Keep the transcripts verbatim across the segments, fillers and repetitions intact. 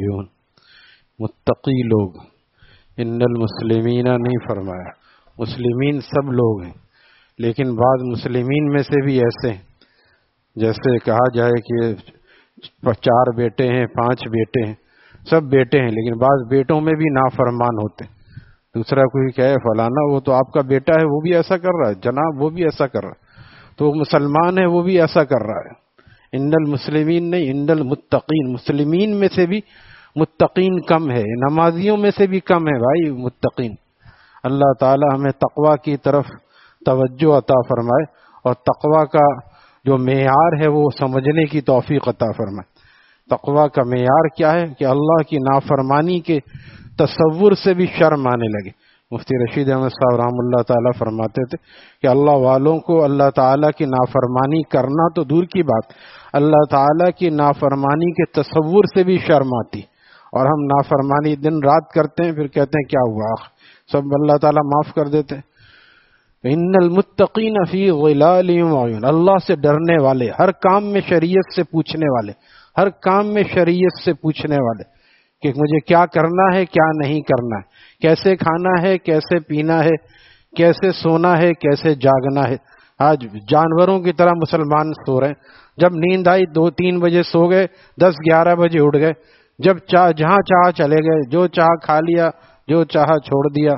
وعیون، متقی لوگ، ان المسلمین نہیں فرمایا، مسلمین سب لوگ ہیں، لیکن بعض مسلمین میں سے بھی ایسے ہیں، جیسے کہا جائے کہ چار بیٹے ہیں، پانچ بیٹے ہیں، سب بیٹے ہیں، لیکن بعض بیٹوں میں بھی نافرمان ہوتے ہیں۔ دوسرا کوئی کہے فلانا وہ تو آپ کا بیٹا ہے، وہ بھی ایسا کر رہا ہے، جناب وہ بھی ایسا کر رہا ہے، تو وہ مسلمان ہے، وہ بھی ایسا کر رہا ہے۔ ان المسلمین نہیں، ان المتقین، مسلمین میں سے بھی متقین کم ہے، نمازیوں میں سے بھی کم ہے بھائی متقین۔ اللہ تعالی ہمیں تقوی کی طرف توجہ عطا فرمائے، اور تقوی کا جو معیار ہے وہ سمجھنے کی توفیق عطا فرمائے۔ تقوی کا معیار کیا ہے کہ اللہ کی نافرمانی کے تصور سے بھی شرم آنے لگے۔ مفتی رشید احمد صاحب رحمۃ اللہ تعالیٰ فرماتے تھے کہ اللہ والوں کو اللہ تعالیٰ کی نافرمانی کرنا تو دور کی بات، اللہ تعالیٰ کی نافرمانی کے تصور سے بھی شرم آتی، اور ہم نافرمانی دن رات کرتے ہیں، پھر کہتے ہیں کیا ہوا، سب اللہ تعالیٰ معاف کر دیتے ہیں۔ ان المتقین فی ظلال وعیون، اللہ سے ڈرنے والے، ہر کام میں شریعت سے پوچھنے والے، ہر کام میں شریعت سے پوچھنے والے کہ مجھے کیا کرنا ہے، کیا نہیں کرنا ہے، کیسے کھانا ہے، کیسے پینا ہے، کیسے سونا ہے، کیسے جاگنا ہے۔ آج جانوروں کی طرح مسلمان سو رہے ہیں، جب نیند آئی دو تین بجے سو گئے، دس گیارہ بجے اٹھ گئے، جب چاہ جہاں چاہ چلے گئے، جو چاہ کھا لیا، جو چاہا چھوڑ دیا۔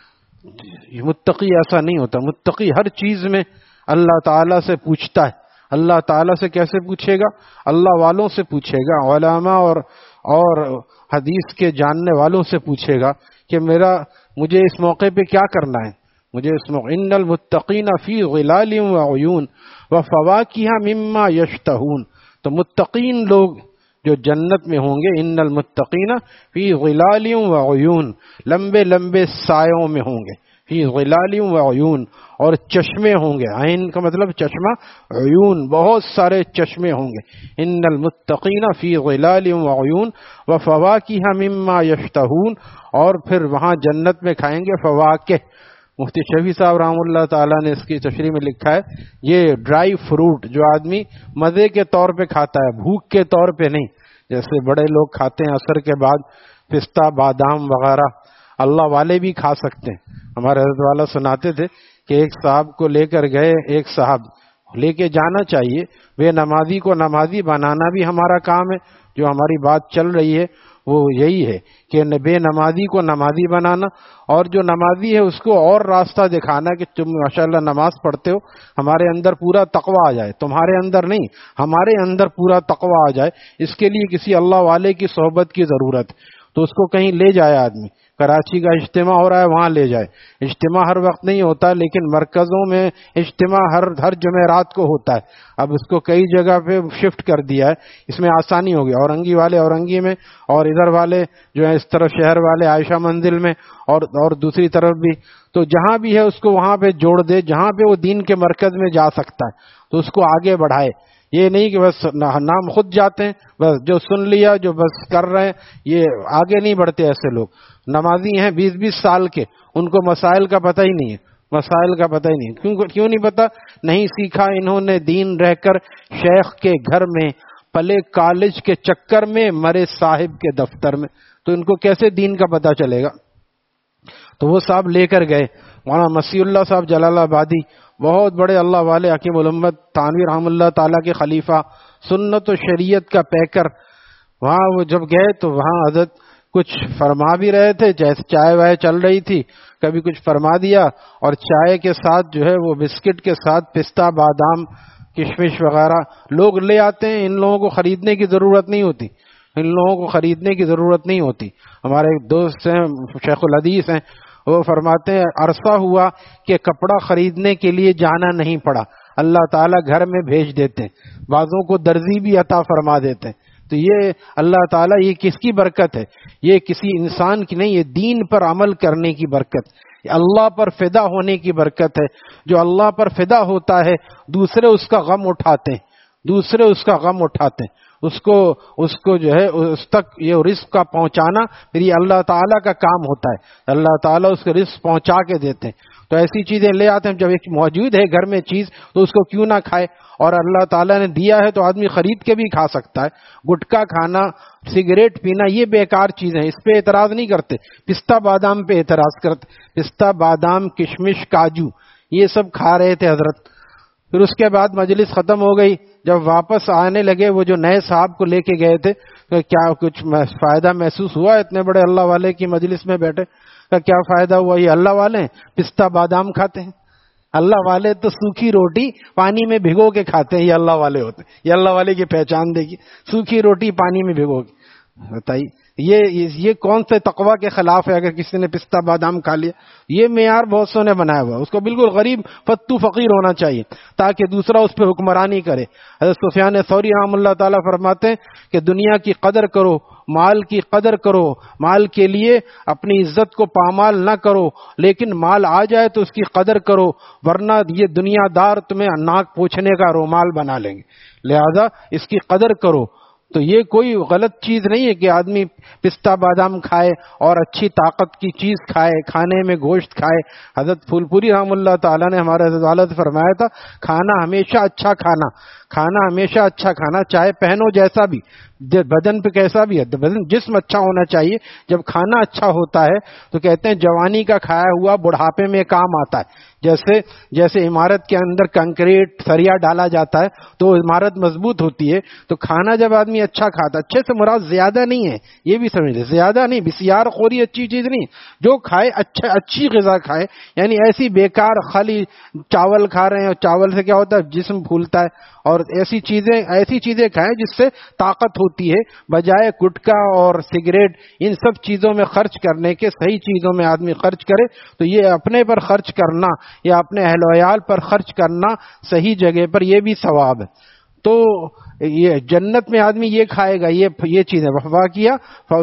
متقی ایسا نہیں ہوتا، متقی ہر چیز میں اللہ تعالیٰ سے پوچھتا ہے۔ اللہ تعالیٰ سے کیسے پوچھے گا؟ اللہ والوں سے پوچھے گا، علماء اور اور حدیث کے جاننے والوں سے پوچھے گا کہ میرا مجھے اس موقع پہ کیا کرنا ہے، مجھے اس موقع۔ ان المتقین فی ظلال وعیون وفواکہ مما یشتہون، تو متقین لوگ جو جنت میں ہوں گے، ان المتقین فی ظلال وعیون، لمبے لمبے سایوں میں ہوں گے، فی ظلال وعیون، اور چشمے ہوں گے، عین کا مطلب چشمہ، عیون بہت سارے چشمے ہوں گے۔ ان المتقین فی ظلال وعیون وفواکہ مما یشتہون، اور پھر وہاں جنت میں کھائیں گے فواکہ۔ مفتی شفیع صاحب رحمۃ اللہ تعالیٰ نے اس کی تشریح میں لکھا ہے، یہ ڈرائی فروٹ جو آدمی مزے کے طور پہ کھاتا ہے، بھوک کے طور پہ نہیں، جیسے بڑے لوگ کھاتے ہیں عصر کے بعد پستہ بادام وغیرہ، اللہ والے بھی کھا سکتے ہیں۔ ہمارے حضرت والا سناتے تھے کہ ایک صاحب کو لے کر گئے، ایک صاحب لے کے جانا چاہیے، بے نمازی کو نمازی بنانا بھی ہمارا کام ہے، جو ہماری بات چل رہی ہے وہ یہی ہے کہ بے نمازی کو نمازی بنانا، اور جو نمازی ہے اس کو اور راستہ دکھانا کہ تم ماشاءاللہ نماز پڑھتے ہو، ہمارے اندر پورا تقوی آ جائے، تمہارے اندر نہیں، ہمارے اندر پورا تقوی آ جائے، اس کے لیے کسی اللہ والے کی صحبت کی ضرورت ہے۔ تو اس کو کہیں لے جائے آدمی، کراچی کا اجتماع ہو رہا ہے وہاں لے جائے، اجتماع ہر وقت نہیں ہوتا لیکن مرکزوں میں اجتماع ہر ہر جمعرات کو ہوتا ہے، اب اس کو کئی جگہ پہ شفٹ کر دیا ہے، اس میں آسانی ہوگی، اورنگی والے اورنگی میں، اور ادھر والے جو ہے اس طرف شہر والے عائشہ منزل میں، اور اور دوسری طرف بھی، تو جہاں بھی ہے اس کو وہاں پہ جوڑ دے، جہاں پہ وہ دین کے مرکز میں جا سکتا ہے تو اس کو آگے بڑھائے۔ یہ نہیں کہ بس نام خود جاتے ہیں، بس جو سن لیا جو بس کر رہے ہیں، یہ آگے نہیں بڑھتے۔ ایسے لوگ نمازی ہیں بیس بیس سال کے، ان کو مسائل کا پتہ ہی نہیں ہے، مسائل کا پتہ ہی نہیں، کیوں کیوں نہیں پتہ؟ نہیں سیکھا انہوں نے دین، رہ کر شیخ کے گھر میں، پلے کالج کے چکر میں، مرے صاحب کے دفتر میں، تو ان کو کیسے دین کا پتہ چلے گا؟ تو وہ صاحب لے کر گئے، مولانا مسیح اللہ صاحب جلال آبادی، بہت بڑے اللہ والے، حکیم الامت تھانوی رحمۃ اللہ تعالیٰ کے خلیفہ، سنت و شریعت کا پیکر۔ وہاں وہ جب گئے تو وہاں حضرت کچھ فرما بھی رہے تھے، جیسے چائے وائے چل رہی تھی، کبھی کچھ فرما دیا، اور چائے کے ساتھ جو ہے وہ بسکٹ کے ساتھ پستہ بادام کشمش وغیرہ لوگ لے آتے ہیں، ان لوگوں کو خریدنے کی ضرورت نہیں ہوتی، ان لوگوں کو خریدنے کی ضرورت نہیں ہوتی۔ ہمارے ایک دوست ہیں شیخ الحدیث ہیں، وہ فرماتے ہیں عرصہ ہوا کہ کپڑا خریدنے کے لیے جانا نہیں پڑا، اللہ تعالیٰ گھر میں بھیج دیتے ہیں، بعضوں کو درزی بھی عطا فرما دیتے ہیں۔ تو یہ اللہ تعالیٰ، یہ کس کی برکت ہے؟ یہ کسی انسان کی نہیں، یہ دین پر عمل کرنے کی برکت، اللہ پر فدا ہونے کی برکت ہے۔ جو اللہ پر فدا ہوتا ہے دوسرے اس کا غم اٹھاتے ہیں، دوسرے اس کا غم اٹھاتے ہیں، اس کو اس کو جو ہے اس تک یہ رزق کا پہنچانا پھر یہ اللہ تعالیٰ کا کام ہوتا ہے، اللہ تعالیٰ اس کو رزق پہنچا کے دیتے ہیں۔ تو ایسی چیزیں لے آتے ہیں. جب ایک موجود ہے گھر میں چیز تو اس کو کیوں نہ کھائے, اور اللہ تعالیٰ نے دیا ہے تو آدمی خرید کے بھی کھا سکتا ہے. گٹکا کھانا, سگریٹ پینا یہ بیکار چیزیں ہیں, اس پہ اعتراض نہیں کرتے. پستہ بادام پہ اعتراض کرتے. پستہ بادام کشمش کاجو یہ سب کھا رہے تھے حضرت. پھر اس کے بعد مجلس ختم ہو گئی. جب واپس آنے لگے وہ جو نئے صاحب کو لے کے گئے تھے, کہ کیا کچھ فائدہ محسوس ہوا اتنے بڑے اللہ والے کی مجلس میں بیٹھے؟ کہ کیا فائدہ ہوا, یہ اللہ والے ہیں پستہ بادام کھاتے ہیں. اللہ والے تو سوکھی روٹی پانی میں بھگو کے کھاتے ہیں, یہ اللہ والے ہوتے ہیں. یہ اللہ والے کی پہچان دے گی, سوکھی روٹی پانی میں بھگو کے. بتائیے یہ یہ کون سے تقوی کے خلاف ہے اگر کسی نے پستہ بادام کھا لیا؟ یہ معیار بہت سو نے بنایا ہوا, اس کو بالکل غریب فتو فقیر ہونا چاہیے تاکہ دوسرا اس پہ حکمرانی کرے. حضرت سفیان ثوری رحمہ اللہ تعالیٰ فرماتے ہیں کہ دنیا کی قدر کرو, مال کی قدر کرو, مال کے لیے اپنی عزت کو پامال نہ کرو, لیکن مال آ جائے تو اس کی قدر کرو, ورنہ یہ دنیا دار تمہیں ناک پوچھنے کا رومال بنا لیں گے. لہذا اس کی قدر کرو. تو یہ کوئی غلط چیز نہیں ہے کہ آدمی پستہ بادام کھائے اور اچھی طاقت کی چیز کھائے, کھانے میں گوشت کھائے. حضرت پھول پوری رحمہ اللہ تعالیٰ نے ہمارے حضرت والا سے فرمایا تھا, کھانا ہمیشہ اچھا کھانا, کھانا ہمیشہ اچھا کھانا, چاہے پہنو جیسا بھی, بدن پہ کیسا بھی ہے, بدن جسم اچھا ہونا چاہیے. جب کھانا اچھا ہوتا ہے تو کہتے ہیں جوانی کا کھایا ہوا بڑھاپے میں کام آتا ہے. جیسے جیسے عمارت کے اندر کنکریٹ سریا ڈالا جاتا ہے تو عمارت مضبوط ہوتی ہے. تو کھانا جب آدمی اچھا کھاتا, اچھے سے مراد زیادہ نہیں ہے, یہ بھی سمجھ لیں, زیادہ نہیں, بسیار خوری اچھی چیز نہیں. جو کھائے اچھا اچھی غذا کھائے, یعنی ایسی بیکار خالی چاول کھا رہے ہیں, اور چاول سے کیا ہوتا ہے جسم پھولتا ہے, اور ایسی چیزیں ایسی چیزیں کھائیں جس سے طاقت ہوتی ہے, بجائے گٹکا اور سگریٹ ان سب چیزوں میں خرچ کرنے کے صحیح چیزوں میں آدمی خرچ کرے. تو یہ اپنے پر خرچ کرنا یا اپنے اہل و عیال پر خرچ کرنا صحیح جگہ پر, یہ بھی ثواب ہے. تو یہ جنت میں آدمی یہ کھائے گا, یہ یہ چیزیں وفا کیا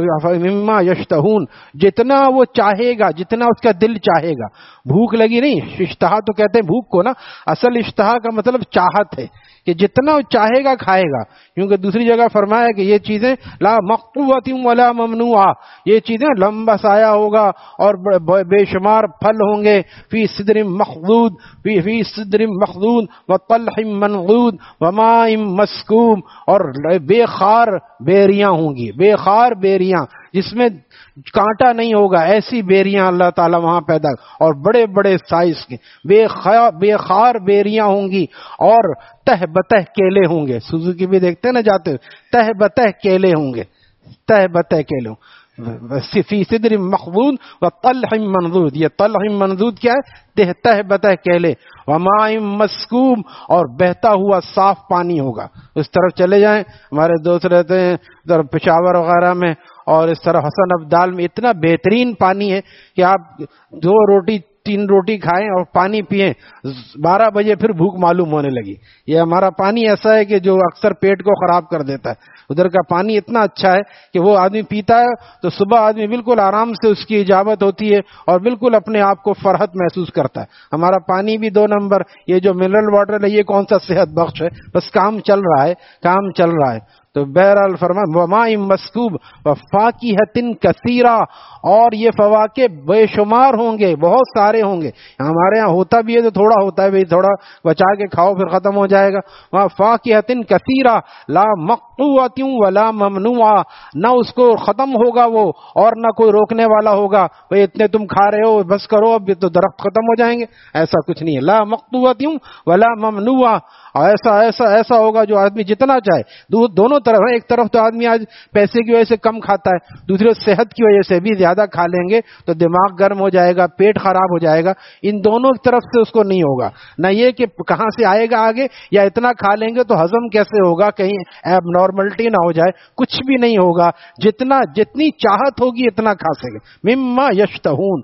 مما یشتہون, جتنا وہ چاہے گا, جتنا اس کا دل چاہے گا. بھوک لگی نہیں, اشتہا تو کہتے ہیں بھوک کو نا, اصل اشتہا کا مطلب چاہت ہے کہ جتنا چاہے گا کھائے گا. کیونکہ دوسری جگہ فرمایا کہ یہ چیزیں لا مقطوعۃ ولا ممنوعہ, یہ چیزیں لمبا سایہ ہوگا اور بے شمار پھل ہوں گے. فی صدر مخضود فی فی صدر مخضود وطلح منضود وماء مسکوب, اور بے خار بیریاں ہوں گی, بے خار بیریاں جس میں کانٹا نہیں ہوگا, ایسی بیریاں اللہ تعالیٰ وہاں پیدا, اور بڑے بڑے سائز کے بے خار بے خار بیریاں ہوں گی, اور تہ بتہ کیلے ہوں گے. سوزوکی بھی دیکھتے ہیں نا جاتے, تہ بتہ کیلے ہوں گے, تہ بتہ کیلے ہوں. فی صدر مخضود و طلح منضود, یہ طلح منضود کیا ہے؟ تہ بتہ کیلے. وماء مسکوب, اور بہتا ہوا صاف پانی ہوگا. اس طرف چلے جائیں, ہمارے دوست رہتے ہیں ادھر پشاور وغیرہ میں, اور اس طرح حسن ابدال میں اتنا بہترین پانی ہے کہ آپ دو روٹی تین روٹی کھائیں اور پانی پئیں, بارہ بجے پھر بھوک معلوم ہونے لگی. یہ ہمارا پانی ایسا ہے کہ جو اکثر پیٹ کو خراب کر دیتا ہے. ادھر کا پانی اتنا اچھا ہے کہ وہ آدمی پیتا ہے تو صبح آدمی بالکل آرام سے اس کی اجابت ہوتی ہے اور بالکل اپنے آپ کو فرحت محسوس کرتا ہے. ہمارا پانی بھی دو نمبر, یہ جو منرل واٹر ہے یہ کون سا صحت بخش ہے, بس کام چل رہا ہے, کام چل رہا ہے. تو بہرحال فرمائے وماء مسکوب وفاکہۃ کثیرہ, اور یہ فواکہ بے شمار ہوں گے, بہت سارے ہوں گے. ہمارے یہاں ہوتا بھی ہے تو تھوڑا ہوتا ہے, بھائی تھوڑا بچا کے کھاؤ پھر ختم ہو جائے گا. وفاکہۃ کثیرہ لا مقطوعۃ ولا ممنوعہ, نہ اس کو ختم ہوگا وہ اور نہ کوئی روکنے والا ہوگا, بھئی اتنے تم کھا رہے ہو بس کرو اب تو درخت ختم ہو جائیں گے, ایسا کچھ نہیں ہے. لا مقطوعۃ ولا ممنوعہ, ایسا ایسا ایسا ہوگا جو آدمی جتنا چاہے. دونوں طرف ہے, ایک طرف تو آدمی آج پیسے کی وجہ سے کم کھاتا ہے, دوسری صحت کی وجہ سے بھی زیادہ کھا لیں گے تو دماغ گرم ہو جائے گا, پیٹ خراب ہو جائے گا. ان دونوں طرف سے اس کو نہیں ہوگا, نہ یہ کہ کہاں سے آئے گا آگے, یا اتنا کھا لیں گے تو ہضم کیسے ہوگا, کہیں ایب نارملٹی نہ ہو جائے, کچھ بھی نہیں ہوگا. جتنا جتنی چاہت ہوگی اتنا کھا سکے. مما یشتہون,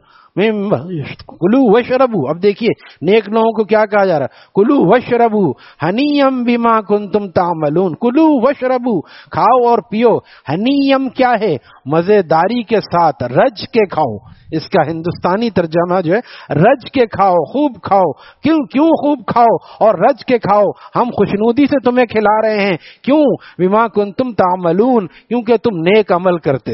کلو وشربو. اب دیکھیے نیک لوگوں کو کیا کہا جا رہا ہے, کلو وشربو ہنیم بما کنتم تعملون. کلو وشربو, کھاؤ اور پیو. ہنیم کیا ہے؟ مزیداری کے ساتھ, رج کے کھاؤ. اس کا ہندوستانی ترجمہ جو ہے رج کے کھاؤ, خوب کھاؤ. کیوں کیوں خوب کھاؤ اور رج کے کھاؤ؟ ہم خوشنودی سے تمہیں کھلا رہے ہیں. کیوں؟ بما کنتم تعملون, کیونکہ تم نیک عمل کرتے تھے.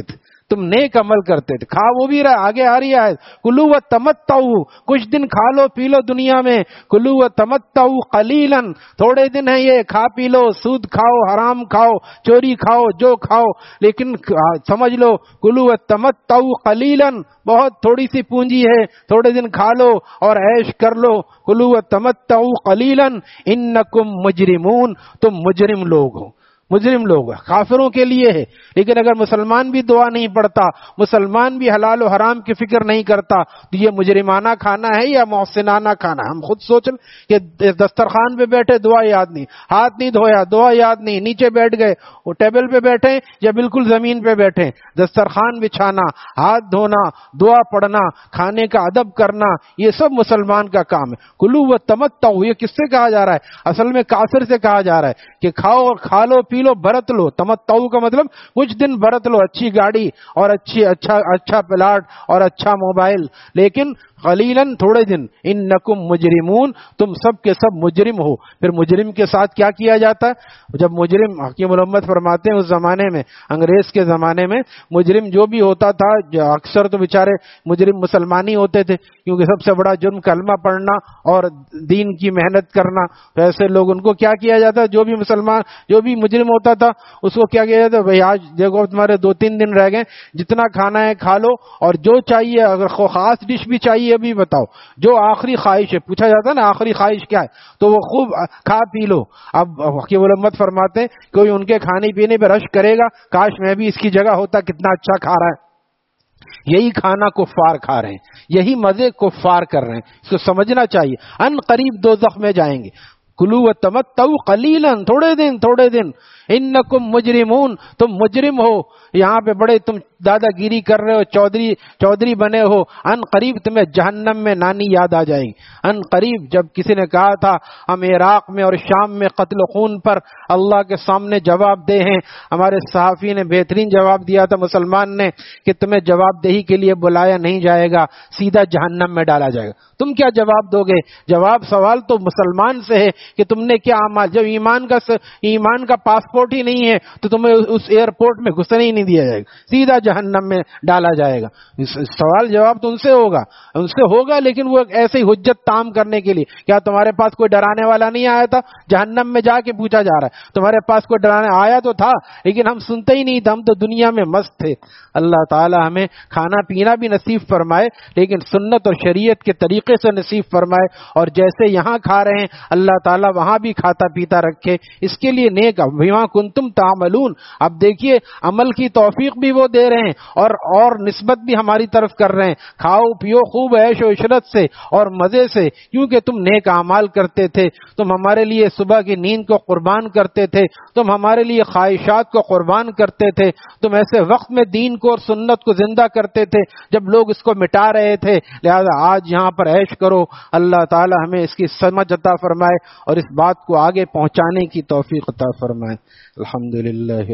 تم نیک عمل کرتے تھے. کھا وہ بھی رہا, آگے آ رہی ہے کلو و تمتعوا, کچھ دن کھا لو پی لو دنیا میں. کلو و تمتعوا قلیلا, تھوڑے دن ہے یہ, کھا پی لو, سود کھاؤ, حرام کھاؤ, چوری کھاؤ, جو کھاؤ, لیکن سمجھ لو کلو و تمتعوا قلیلا, بہت تھوڑی سی پونجی ہے, تھوڑے دن کھا لو اور عیش کر لو. کلو و تمتعوا قلیلا انکم مجرمون, تم مجرم لوگ ہو. مجرم لوگ کافروں کے لیے ہے, لیکن اگر مسلمان بھی دعا نہیں پڑھتا, مسلمان بھی حلال و حرام کی فکر نہیں کرتا, تو یہ مجرمانہ کھانا ہے یا محسنانہ کھانا ہے؟ ہم خود سوچ لیں کہ دسترخوان پہ بیٹھے, دعا یاد نہیں, ہاتھ نہیں دھویا, دعا یاد نہیں, نیچے بیٹھ گئے, وہ ٹیبل پہ بیٹھے یا بالکل زمین پہ بیٹھے, دسترخوان بچھانا, ہاتھ دھونا, دعا پڑھنا, کھانے کا ادب کرنا, یہ سب مسلمان کا کام ہے. کلو و تمتعوا, یہ کس سے کہا جا رہا ہے؟ اصل میں کافر سے کہا جا رہا ہے کہ کھاؤ اور کھا لو پی لو, برت لو. تمتعوا کا مطلب کچھ دن برت لو, اچھی گاڑی اور اچھی اچھا اچھا پلاٹ اور اچھا موبائل, لیکن قلیلاً تھوڑے دن. انکم مجرمون, تم سب کے سب مجرم ہو. پھر مجرم کے ساتھ کیا کیا جاتا ہے؟ جب مجرم, حکیم محمد فرماتے ہیں اس زمانے میں, انگریز کے زمانے میں, مجرم جو بھی ہوتا تھا, اکثر تو بیچارے مجرم مسلمان ہی ہوتے تھے, کیونکہ سب سے بڑا جرم کلمہ پڑھنا اور دین کی محنت کرنا. تو ایسے لوگ, ان کو کیا کیا جاتا ہے؟ جو بھی مسلمان, جو بھی مجرم ہوتا تھا اس کو کیا کیا جاتا ہے؟ بھائی آج دیکھو تمہارے دو تین دن رہ گئے, جتنا کھانا ہے کھا لو, اور جو چاہیے, اگر خاص ڈش بھی چاہیے بھی بتاؤ, جو آخری خواہش ہے, پوچھا جاتا ہے نا آخری خواہش کیا ہے, تو وہ خوب کھا پی لو. اب حکیم علمت فرماتے ہیں کوئی ان کے کھانے پینے پہ رش کرے گا, کاش میں بھی اس کی جگہ ہوتا, کتنا اچھا کھا رہا ہے. یہی کھانا کفار کھا رہے ہیں, یہی مزے کفار کر رہے ہیں, اس کو سمجھنا چاہیے. ان قریب دوزخ میں جائیں گے. کلو و تمتعوا قلیلا, تھوڑے دن تھوڑے دن. انکم مجرمون, تم مجرم ہو. یہاں پہ بڑے تم دادا گیری کر رہے ہو, چودھری چودھری بنے ہو. ان قریب تمہیں جہنم میں نانی یاد آ جائے گی. ان قریب, جب کسی نے کہا تھا ہم عراق میں اور شام میں قتل خون پر اللہ کے سامنے جواب دے ہیں, ہمارے صحافی نے بہترین جواب دیا تھا مسلمان نے کہ تمہیں جواب دہی کے لیے بلایا نہیں جائے گا, سیدھا جہنم میں ڈالا جائے گا. تم کیا جواب دو گے؟ جواب سوال تو مسلمان سے ہے کہ تم نے کیا اعمال. جب ایمان کا ایمان کا پاسپورٹ ہی نہیں ہے تو تمہیں اس ایئرپورٹ میں گھسنے ہی نہیں دیا جائے گا, سیدھا جہنم میں ڈالا جائے گا. سوال جواب تو ان سے ہوگا, ان سے ہوگا, لیکن وہ ایسے ہی حجت تام کرنے کے لیے. کیا تمہارے پاس کوئی ڈرانے والا نہیں آیا تھا؟ جہنم میں جا کے پوچھا جا رہا ہے, تمہارے پاس کوئی ڈرانے آیا تو تھا, لیکن ہم سنتے ہی نہیں تھے, ہم تو دنیا میں مست تھے. اللہ تعالی ہمیں کھانا پینا بھی نصیب فرمائے, لیکن سنت اور شریعت کے طریقے سے نصیب فرمائے, اور جیسے یہاں کھا رہے ہیں اللہ تعالی وہاں بھی کھاتا پیتا رکھے. اس کے لیے نیک بما کنتم تعملون. اب دیکھیے عمل کی توفیق بھی وہ دے رہے ہیں اور اور نسبت بھی ہماری طرف کر رہے ہیں. کھاؤ پیو خوب عیش و عشرت سے اور مزے سے, کیونکہ تم نیک اعمال کرتے تھے, تم ہمارے لیے صبح کی نیند کو قربان کرتے تھے, تم ہمارے لیے خواہشات کو قربان کرتے تھے, تم ایسے وقت میں دین کو اور سنت کو زندہ کرتے تھے جب لوگ اس کو مٹا رہے تھے. لہذا آج یہاں پر عیش کرو. اللہ تعالی ہمیں اس کی سمجھ عطا فرمائے اور اس بات کو آگے پہنچانے کی توفیق عطا فرمائے. الحمدللہ.